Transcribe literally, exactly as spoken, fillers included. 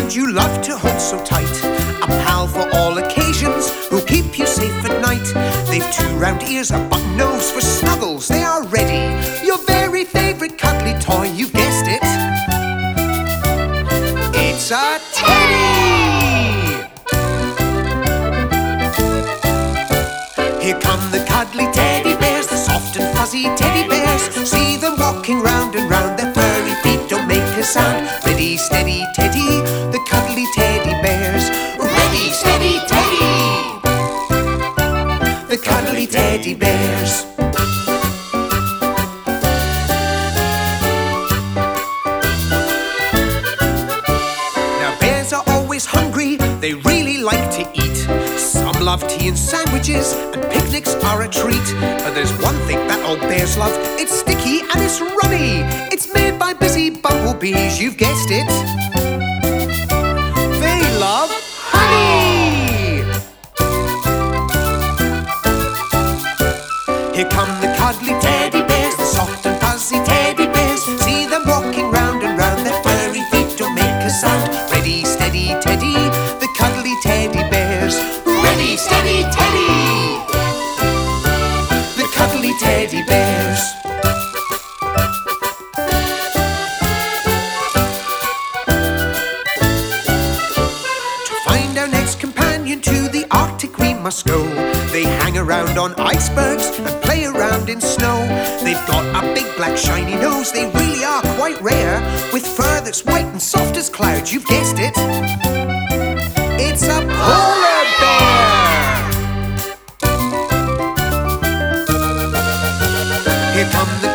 friend you love to hold so tight, a pal for all occasions who'll keep you safe at night. They've two round ears, a button nose for snuggles, they are ready. Your very favourite cuddly toy, you've guessed it. It's a teddy! Here come the cuddly teddy bears, the soft and fuzzy teddy bears. See them walking round and round, their furry feet don't make a sound. Ready, steady, teddy, the cuddly teddy bears. Ready, steady, teddy, the cuddly teddy bears. Now bears are always hungry, they really like to eat. Some love tea and sandwiches, and picnics are a treat. But there's one thing that all bears love, it's sticky and it's runny. It's made by busy bumblebees, you've guessed it. They love honey! Here come the cuddly teddy bears, the soft and fuzzy teddy bears. See them walking round and round, their furry feet don't make a sound. Ready, steady, teddy, the cuddly teddy bears. Ready, steady, teddy, the cuddly teddy bears. To find our next companion to the Arctic we must go. They hang around on icebergs and play around in snow. They've got a big black shiny nose, they really are quite rare. With fur that's white and soft as clouds, you've guessed it. It's a polar bear! Here come the